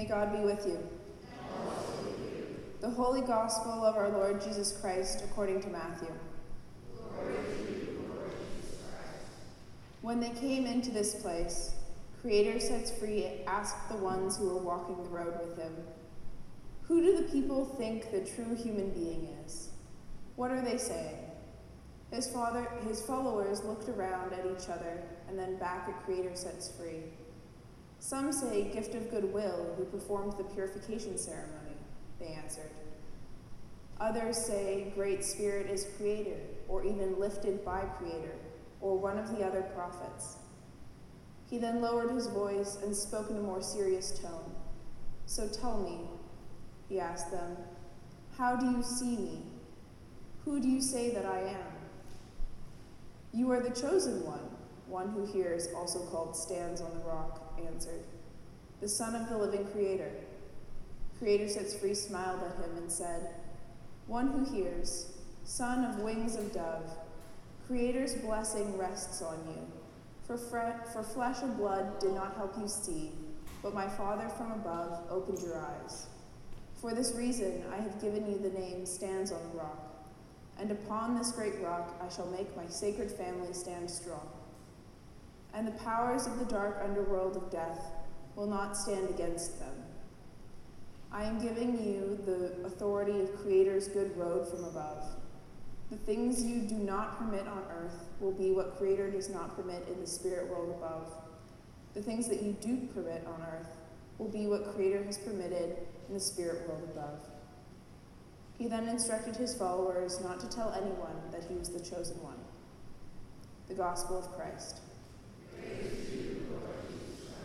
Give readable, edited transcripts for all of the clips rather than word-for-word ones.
God be with you. The Holy Gospel of our Lord Jesus Christ according to Matthew. Glory to you, Lord Jesus Christ. When they came into this place, Creator sets free asked the ones who were walking the road with him, "Who do the people think the true human being is? What are they saying?" His followers looked around at each other and then back at Creator sets free. "Some say gift of goodwill who performed the purification ceremony," they answered. "Others say Great Spirit is Creator, or even lifted by Creator, or one of the other prophets." He then lowered his voice and spoke in a more serious tone. "So tell me," he asked them, "how do you see me? Who do you say that I am?" "You are the chosen one who hears, also called stands on the rock," answered. "The Son of the living Creator." Creator sets free smiled at him and said, "One who hears, son of wings of dove, Creator's blessing rests on you. For flesh and blood did not help you see, but my Father from above opened your eyes. For this reason I have given you the name Stands on the Rock, and upon this great rock I shall make my sacred family stand strong. And the powers of the dark underworld of death will not stand against them. I am giving you the authority of Creator's good road from above. The things you do not permit on earth will be what Creator does not permit in the spirit world above. The things that you do permit on earth will be what Creator has permitted in the spirit world above." He then instructed his followers not to tell anyone that he was the chosen one. The Gospel of Christ. Praise to you, Lord Jesus Christ.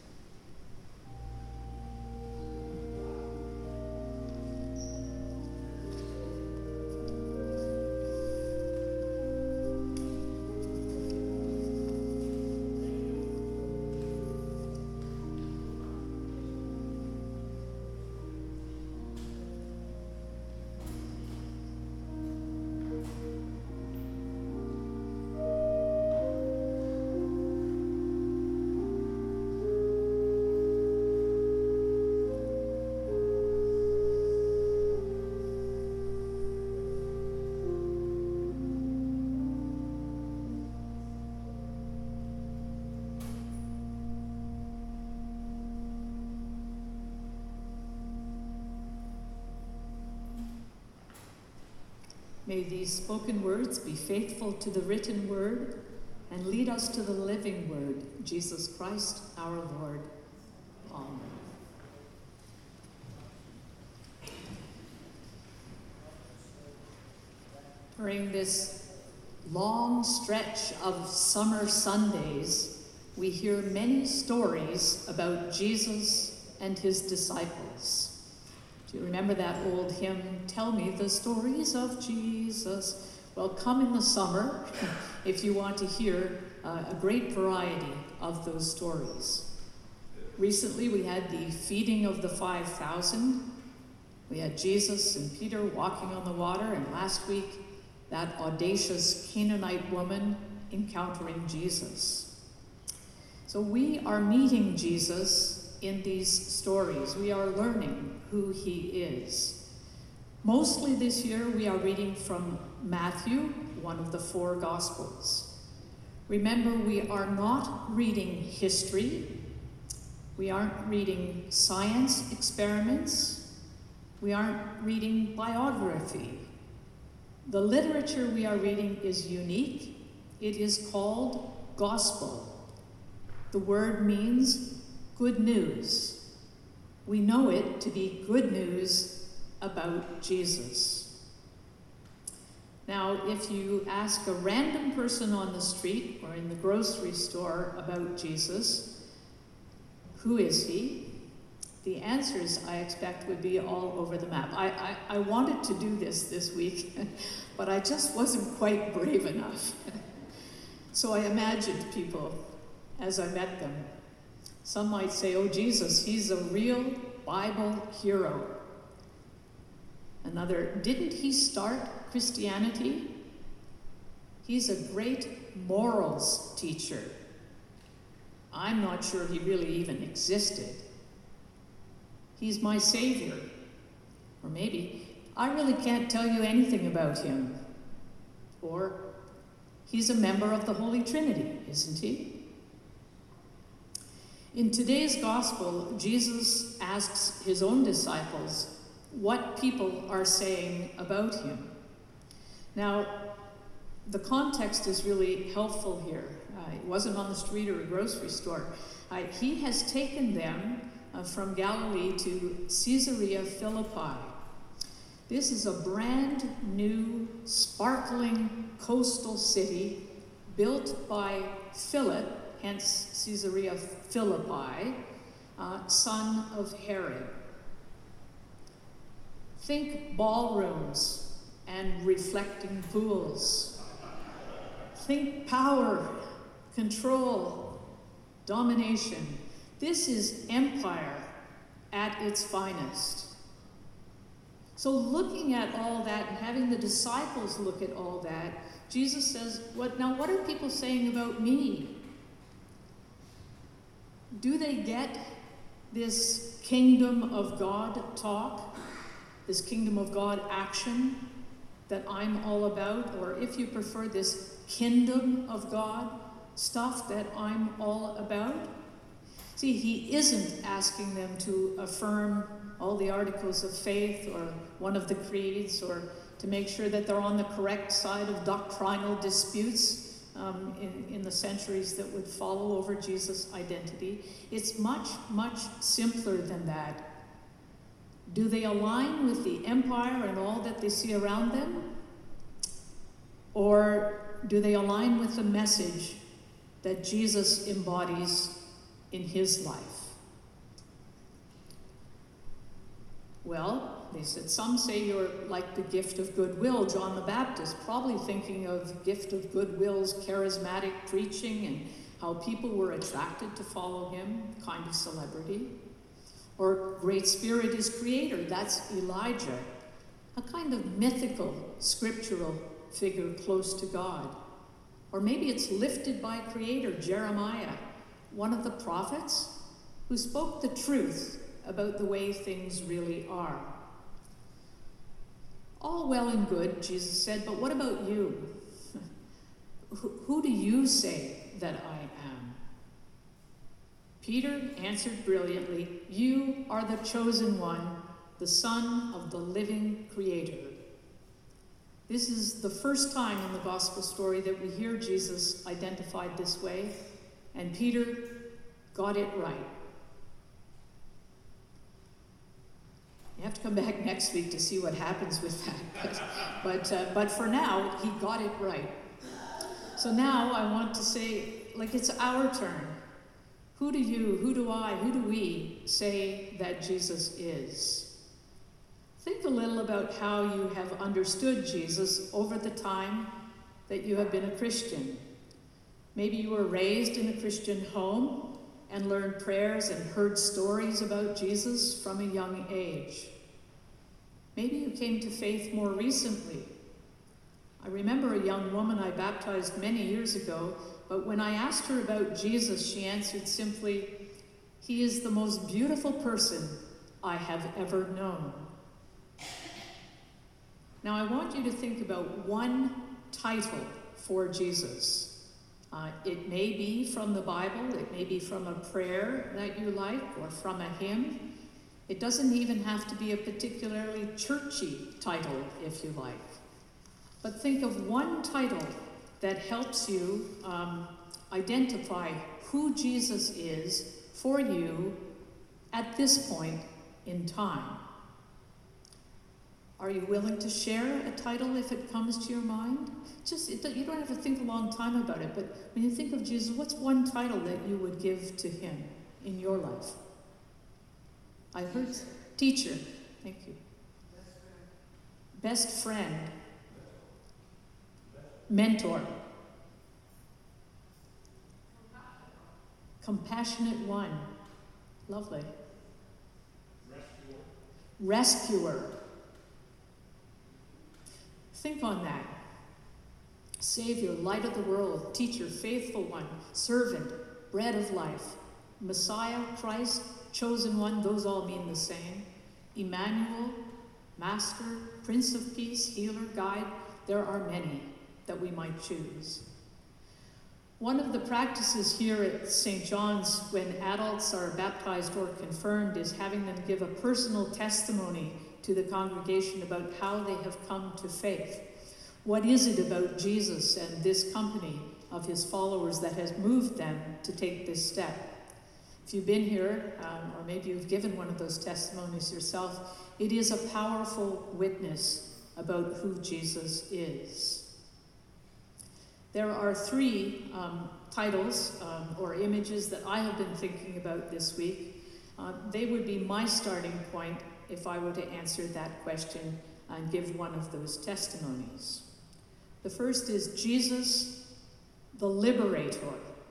May these spoken words be faithful to the written word and lead us to the living word, Jesus Christ our Lord. Amen. During this long stretch of summer Sundays, we hear many stories about Jesus and his disciples. Do you remember that old hymn, "Tell me the stories of Jesus"? Well, come in the summer if you want to hear a great variety of those stories. Recently, we had the feeding of the 5,000. We had Jesus and Peter walking on the water, and last week, that audacious Canaanite woman encountering Jesus. So we are meeting Jesus in these stories. We are learning who he is. Mostly this year, we are reading from Matthew, one of the 4 Gospels. Remember, we are not reading history. We aren't reading science experiments. We aren't reading biography. The literature we are reading is unique. It is called gospel. The word means good news. We know it to be good news about Jesus. Now, if you ask a random person on the street or in the grocery store about Jesus, who is he? The answers, I expect, would be all over the map. I wanted to do this week, but I just wasn't quite brave enough. So I imagined people as I met them. Some might say, "Oh, Jesus, he's a real Bible hero." Another, "Didn't he start Christianity? He's a great morals teacher. I'm not sure he really even existed." He's my Savior. Or maybe, I really can't tell you anything about him. Or, he's a member of the Holy Trinity, isn't he? In today's gospel, Jesus asks his own disciples what people are saying about him. Now, the context is really helpful here. It wasn't on the street or a grocery store. He has taken them from Galilee to Caesarea Philippi. This is a brand new, sparkling coastal city built by Philip, hence Caesarea Philippi, son of Herod. Think ballrooms and reflecting pools. Think power, control, domination. This is empire at its finest. So looking at all that and having the disciples look at all that, Jesus says, what are people saying about me? Do they get this kingdom of God talk, this kingdom of God action that I'm all about? Or if you prefer, this kingdom of God stuff that I'm all about? See, he isn't asking them to affirm all the articles of faith or one of the creeds, or to make sure that they're on the correct side of doctrinal disputes in the centuries that would follow over Jesus' identity. It's much, much simpler than that. Do they align with the empire and all that they see around them? Or do they align with the message that Jesus embodies in his life? Well, they said, some say you're like the gift of goodwill, John the Baptist, probably thinking of gift of goodwill's charismatic preaching and how people were attracted to follow him, kind of celebrity. Or Great Spirit is creator, that's Elijah, a kind of mythical, scriptural figure close to God. Or maybe it's lifted by creator, Jeremiah, one of the prophets who spoke the truth about the way things really are. All well and good, Jesus said, but what about you? Who do you say that I am? Peter answered brilliantly, you are the chosen one, the Son of the living Creator. This is the first time in the gospel story that we hear Jesus identified this way, and Peter got it right. You have to come back next week to see what happens with that. But for now, he got it right. So now I want to say, it's our turn. Who do you, who do I, who do we say that Jesus is? Think a little about how you have understood Jesus over the time that you have been a Christian. Maybe you were raised in a Christian home and learned prayers and heard stories about Jesus from a young age. Maybe you came to faith more recently. I remember a young woman I baptized many years ago, but when I asked her about Jesus, she answered simply, he is the most beautiful person I have ever known. Now I want you to think about one title for Jesus. It may be from the Bible, it may be from a prayer that you like, or from a hymn. It doesn't even have to be a particularly churchy title, if you like. But think of one title that helps you identify who Jesus is for you at this point in time. Are you willing to share a title if it comes to your mind? You don't have to think a long time about it, but when you think of Jesus, what's one title that you would give to him in your life? I heard teacher. Thank you. Best friend. Mentor. Compassionate one. Lovely. Rescuer. Think on that. Savior, light of the world, teacher, faithful one, servant, bread of life, Messiah, Christ, Chosen One, those all mean the same. Emmanuel, Master, Prince of Peace, Healer, Guide, there are many that we might choose. One of the practices here at St. John's when adults are baptized or confirmed is having them give a personal testimony to the congregation about how they have come to faith. What is it about Jesus and this company of his followers that has moved them to take this step? If you've been here, or maybe you've given one of those testimonies yourself, it is a powerful witness about who Jesus is. There are three titles or images that I have been thinking about this week. They would be my starting point if I were to answer that question and give one of those testimonies. The first is Jesus, the Liberator.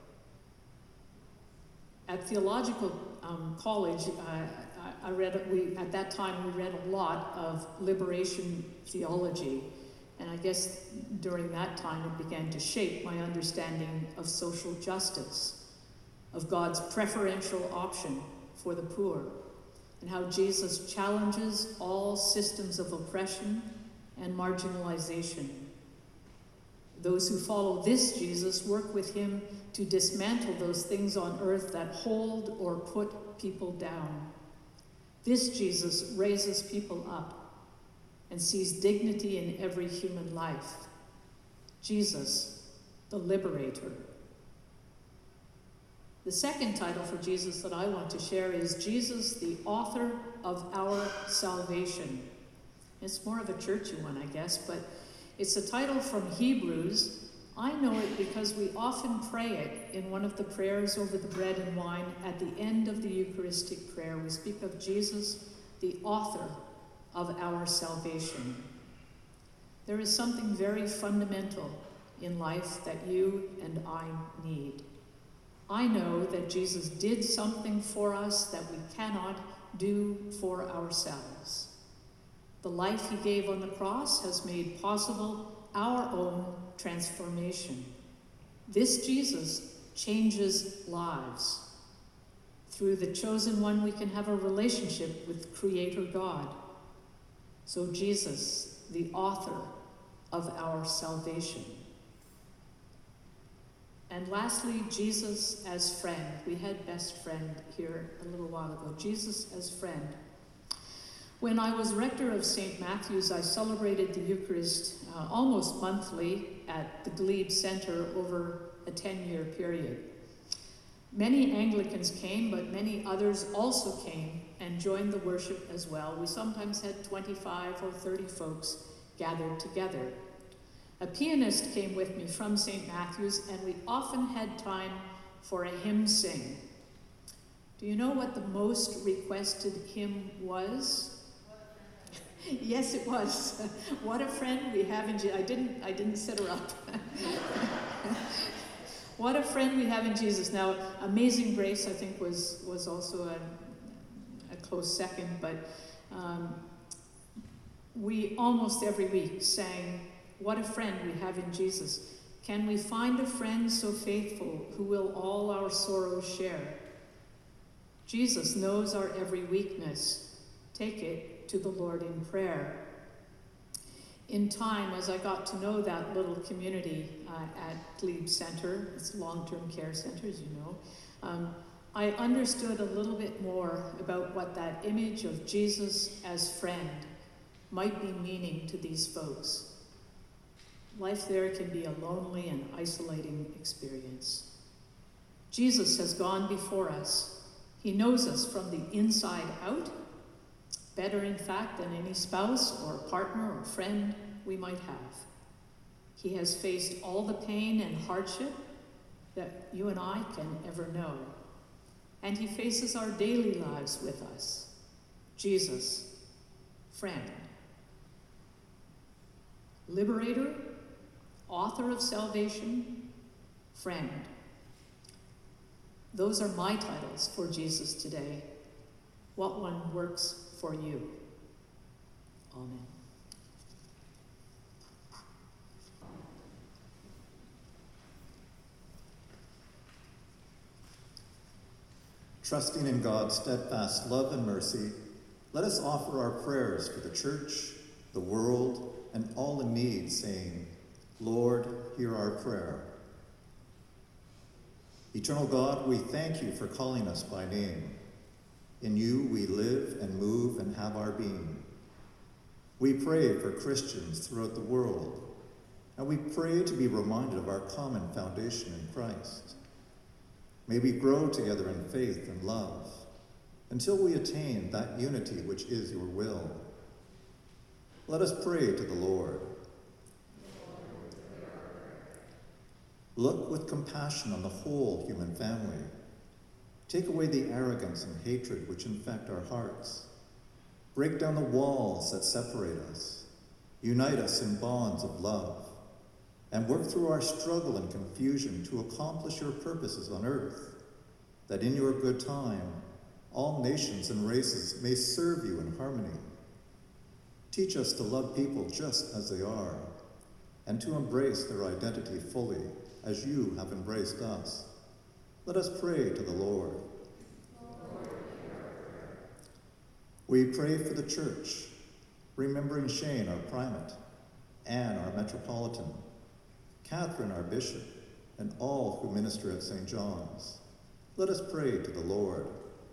At theological college, at that time we read a lot of liberation theology, and I guess during that time it began to shape my understanding of social justice, of God's preferential option for the poor, and how Jesus challenges all systems of oppression and marginalization. Those who follow this Jesus work with him to dismantle those things on earth that hold or put people down. This Jesus raises people up and sees dignity in every human life. Jesus, the Liberator. The second title for Jesus that I want to share is Jesus, the Author of Our Salvation. It's more of a churchy one, I guess, but it's a title from Hebrews. I know it because we often pray it in one of the prayers over the bread and wine at the end of the Eucharistic prayer. We speak of Jesus, the author of our salvation. There is something very fundamental in life that you and I need. I know that Jesus did something for us that we cannot do for ourselves. The life he gave on the cross has made possible our own transformation. This Jesus changes lives. Through the chosen one, we can have a relationship with Creator God. So Jesus, the author of our salvation. And lastly, Jesus as friend. We had best friend here a little while ago. Jesus as friend. When I was rector of St. Matthew's, I celebrated the Eucharist almost monthly at the Glebe Center over a 10-year period. Many Anglicans came, but many others also came and joined the worship as well. We sometimes had 25 or 30 folks gathered together. A pianist came with me from St. Matthew's, and we often had time for a hymn sing. Do you know what the most requested hymn was? Yes, it was. What a friend we have in Jesus. I didn't set her up. What a friend we have in Jesus. Now, Amazing Grace, I think, was also a close second, but we almost every week sang, what a friend we have in Jesus. Can we find a friend so faithful who will all our sorrows share? Jesus knows our every weakness. Take it to the Lord in prayer. In time, as I got to know that little community at Glebe Center, it's a long-term care center, as you know, I understood a little bit more about what that image of Jesus as friend might be meaning to these folks. Life there can be a lonely and isolating experience. Jesus has gone before us. He knows us from the inside out, better, in fact, than any spouse or partner or friend we might have. He has faced all the pain and hardship that you and I can ever know. And he faces our daily lives with us. Jesus, friend. Liberator, author of salvation, friend. Those are my titles for Jesus today. What one works for you? Amen. Trusting in God's steadfast love and mercy, let us offer our prayers for the church, the world, and all in need, saying, Lord, hear our prayer. Eternal God, we thank you for calling us by name. In you we live and move and have our being. We pray for Christians throughout the world, and we pray to be reminded of our common foundation in Christ. May we grow together in faith and love until we attain that unity which is your will. Let us pray to the Lord. Look with compassion on the whole human family. Take away the arrogance and hatred which infect our hearts. Break down the walls that separate us. Unite us in bonds of love. And work through our struggle and confusion to accomplish your purposes on earth, that in your good time, all nations and races may serve you in harmony. Teach us to love people just as they are, and to embrace their identity fully, as you have embraced us. Let us pray to the Lord. We pray for the church, remembering Shane, our primate, Anne, our metropolitan, Catherine, our bishop, and all who minister at St. John's. Let us pray to the Lord.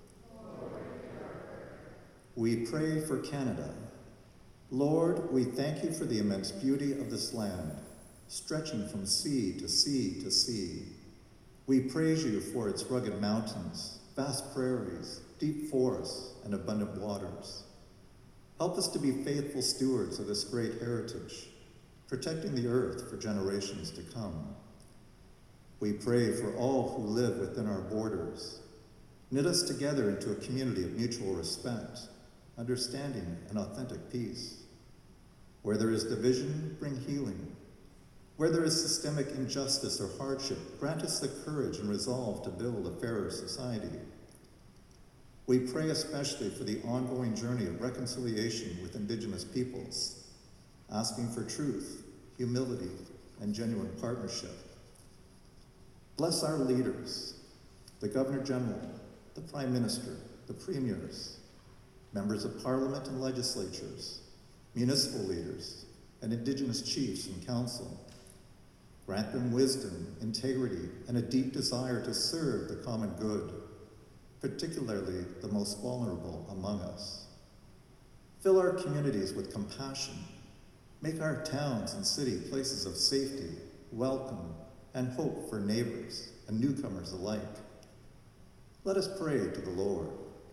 We pray for Canada. Lord, we thank you for the immense beauty of this land, stretching from sea to sea to sea. We praise you for its rugged mountains, vast prairies, deep forests, and abundant waters. Help us to be faithful stewards of this great heritage, protecting the earth for generations to come. We pray for all who live within our borders. Knit us together into a community of mutual respect, understanding, and authentic peace. Where there is division, bring healing. Where there is systemic injustice or hardship, grant us the courage and resolve to build a fairer society. We pray especially for the ongoing journey of reconciliation with Indigenous peoples, asking for truth, humility, and genuine partnership. Bless our leaders, the Governor General, the Prime Minister, the Premiers, members of Parliament and legislatures, municipal leaders, and Indigenous chiefs and council. Grant them wisdom, integrity, and a deep desire to serve the common good, particularly the most vulnerable among us. Fill our communities with compassion. Make our towns and city places of safety, welcome, and hope for neighbors and newcomers alike. Let us pray to the Lord.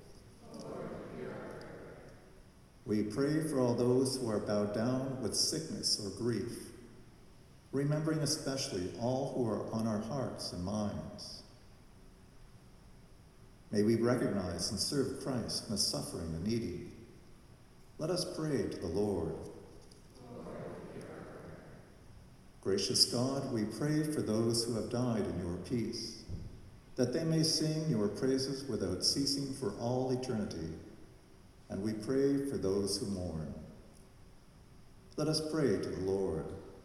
We pray for all those who are bowed down with sickness or grief, remembering especially all who are on our hearts and minds. May we recognize and serve Christ in the suffering and needy. Let us pray to the Lord. Gracious God, we pray for those who have died in your peace, that they may sing your praises without ceasing for all eternity. And we pray for those who mourn. Let us pray to the Lord.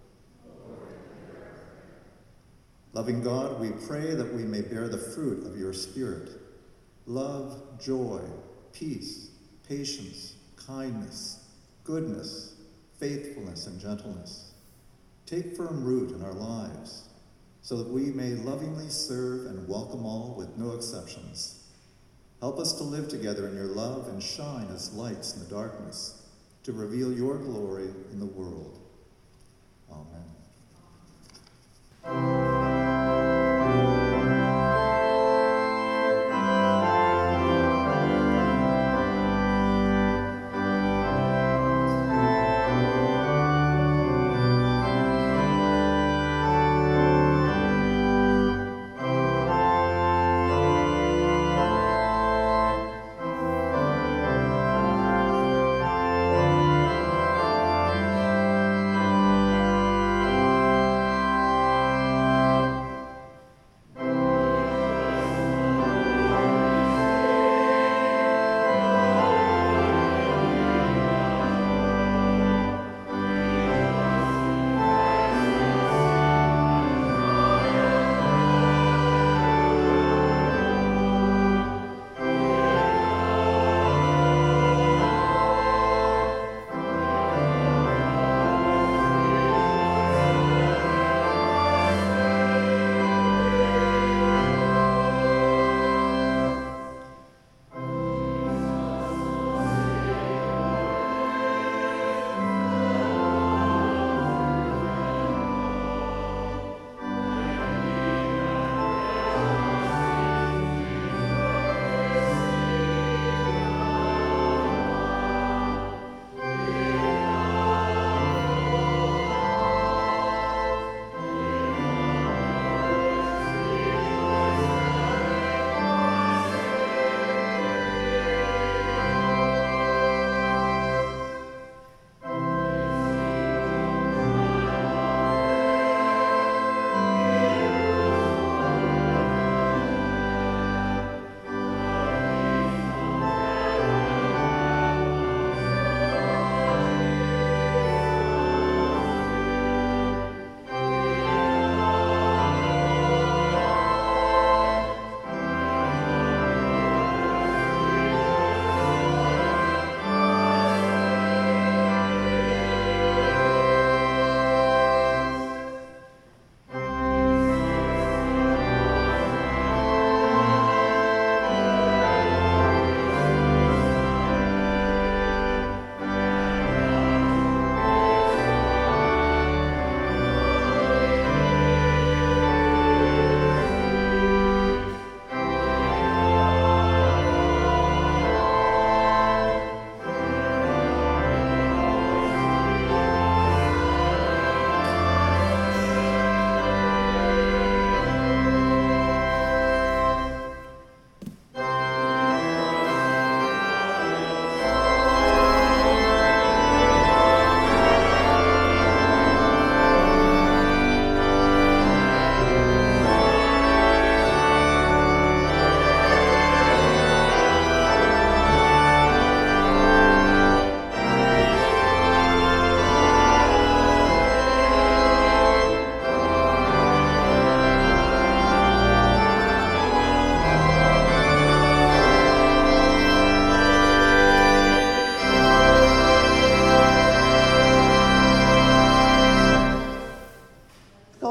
Loving God, we pray that we may bear the fruit of your Spirit: love, joy, peace, patience, kindness, goodness, faithfulness, and gentleness. Take firm root in our lives, so that we may lovingly serve and welcome all with no exceptions. Help us to live together in your love and shine as lights in the darkness, to reveal your glory in the world. Amen.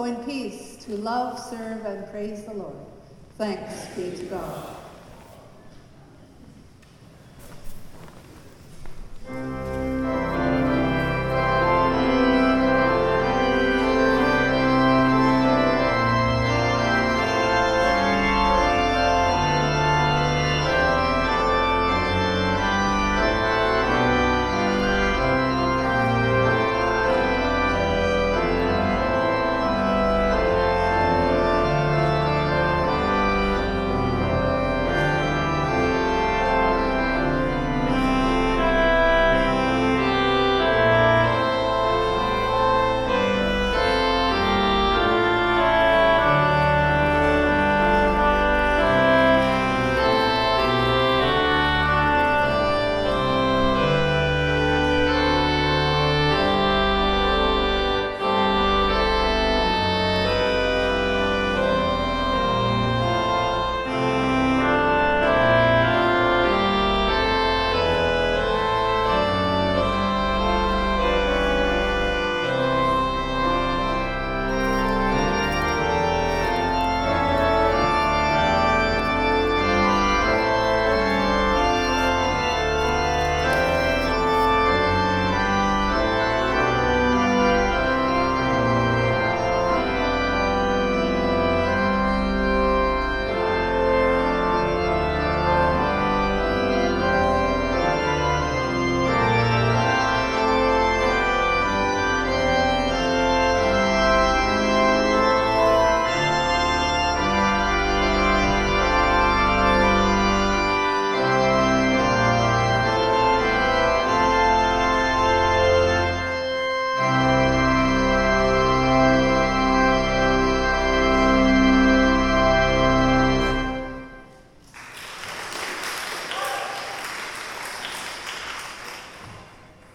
Go in peace to love, serve, and praise the Lord. Thanks be to God.